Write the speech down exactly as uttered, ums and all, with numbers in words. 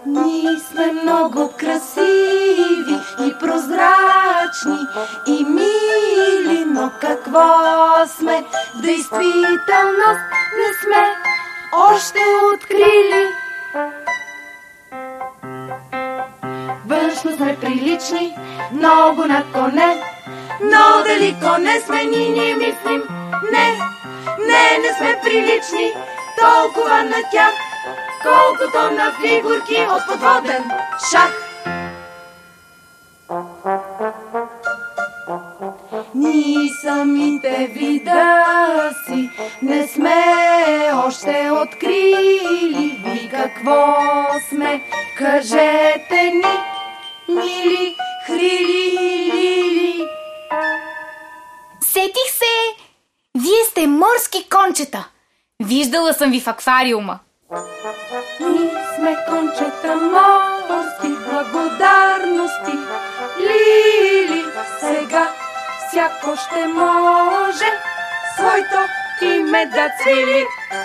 Ние сме много красиви и прозрачни и мили, но какво сме в действителност не сме още открили. Външно сме прилични, много на коне, но дали коне сме, ние не мислим. Не, не, не сме прилични толкова на тях, колкото на фигурки от подводен шах. Ние самите вида си не сме още открили. Ви какво сме, кажете ни, мили, хрили, лили. Сетих се! Вие сте морски кончета. Виждала съм ви в аквариума. Ние сме кончета морски, благодарности, лили. Сега всяко ще може своето име да цвили.